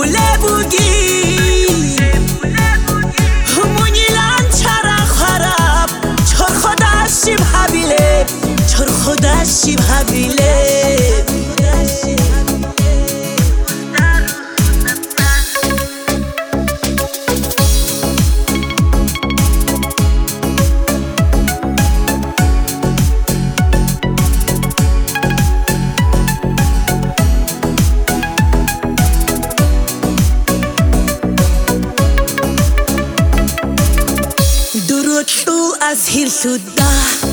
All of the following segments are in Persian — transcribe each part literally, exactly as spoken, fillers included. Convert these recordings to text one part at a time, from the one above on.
موله بوگی همونی لانچارا خراب چور خودشیم حبیله چور خودشیم حبیله از هیر شده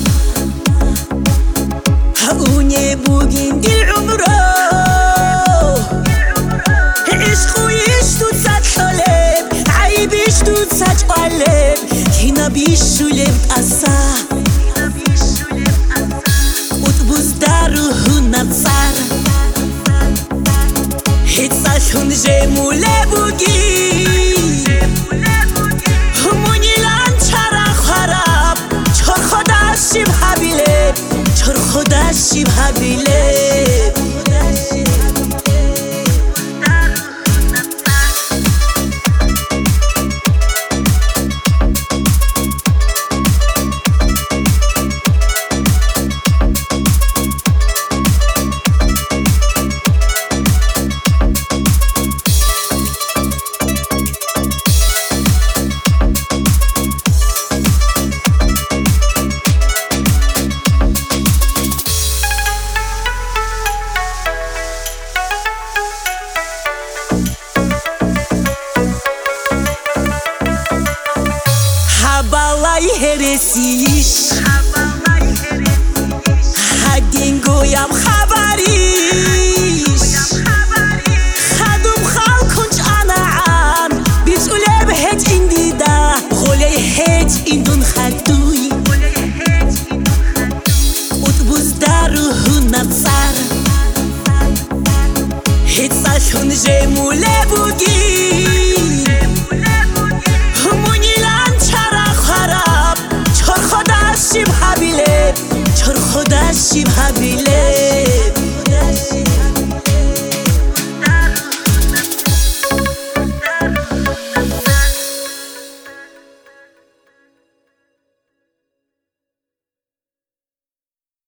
هاونه بوگین دی عمره عشقویش تو صد طالب عیبیش تو صد قلب هینا بیشولم اصا اتبوز دارو هونم سر هیچ ساشون جموله بوگی شیم حبیله چور خودشیم حبیله